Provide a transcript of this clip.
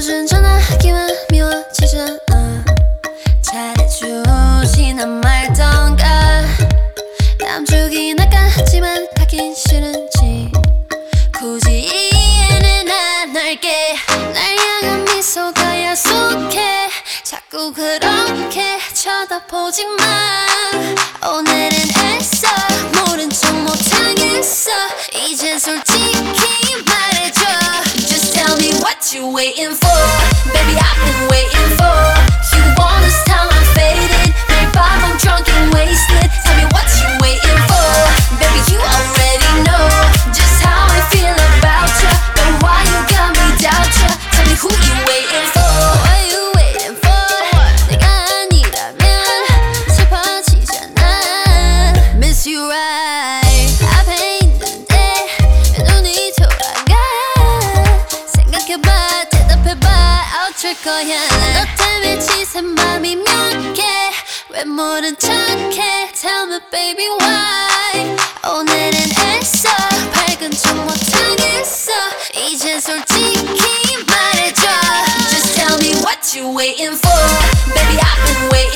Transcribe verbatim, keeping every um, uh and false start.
요즘 전화하기만 미워지잖아. 잘해주지 난 말던가. 남주긴 아까지만 가긴 싫은지 굳이 이해는 안 할게. 날 향한 미소가 야속해. 자꾸 그렇게 쳐다보지 마. 오늘은 애써 모른 척 못하겠어. 이젠 솔직히 말해줘. Just tell me what you waiting for. Baby I've been waiting for. You want this time I'm faded. 매일 밤 I'm drunk and wasted. Tell me what you waiting for. Baby you already know just how I feel about you. But why you got me doubt you. Tell me who you waiting for. What you waiting for. 내가 아니라면 슬퍼지잖아. Miss you right. 앞에 있는데 왜 눈이 돌아가. 생각해봐 대답해봐 어쩔 거야. 너 때문에 지샌 맘이 몇 개. 왜 모른 척해. Tell me baby why. 오늘은 애써 밝은 척 못하겠어. 이젠 솔직히 말해줘. Just tell me what you waiting for. Baby I've been waiting